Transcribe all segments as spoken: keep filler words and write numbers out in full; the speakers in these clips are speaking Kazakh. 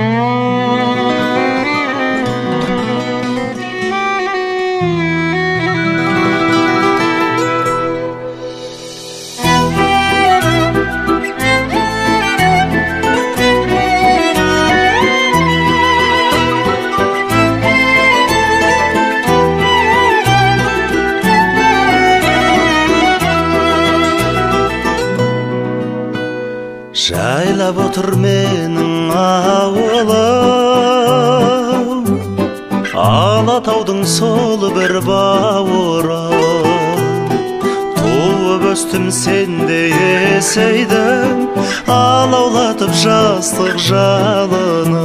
Жайлап отыр менің ауылым, Алатаудың сол бір бауырым. Туып өстім сендей есейдім, алаулатып жастық жалыны.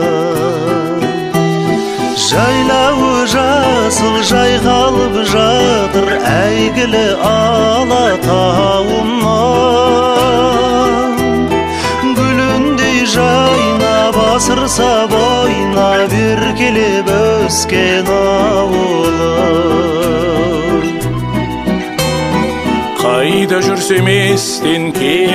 Жайлауы жасыл жайқалып жатыр, әйгілі Алатауымнан. Басырса бойна беркелеп өскен ауылым. Қайда жүрсем естен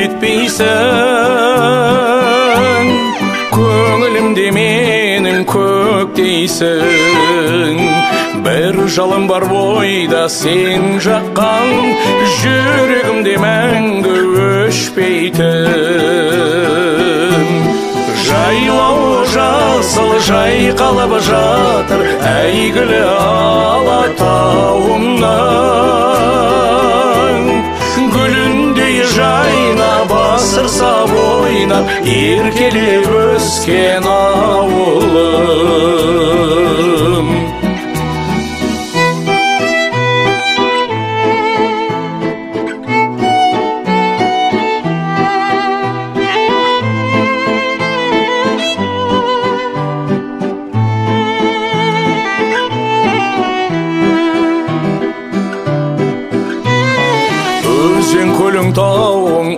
кетпейсің, көңілімде менің көктейсің. Бір жалын бар бойда сен жаққан, жүрегімде мәңгі өшпейтін. Жайлауы жасыл жайқалып жатыр, әйгілі Алатауымнан. Гүліндей жайна басырса бойнап, еркелеп өскен ауылым. Өзен көлің тауың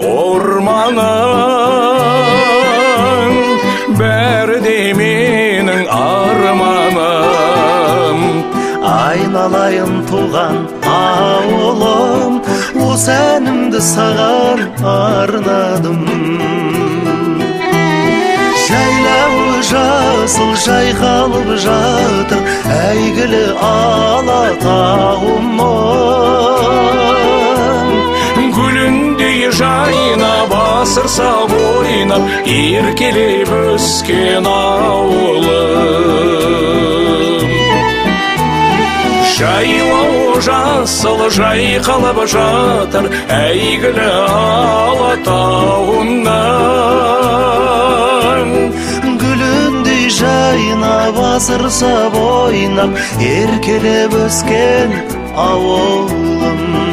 орманың, бәрі де менің арманым. Айналайын туған ауылым, осы әнімді саған арнадым. Жайлауы жасыл жайқалып жатыр, әйгілі Алатауымнан. Гүліндей жайна басырса бойнап, еркелеп өскен ауылым. Жайлауы жасыл жайқалып жатыр, әйгілі Алатауымнан. Гүліндей жайна басырса бойнап, еркелеп өскен ауылым.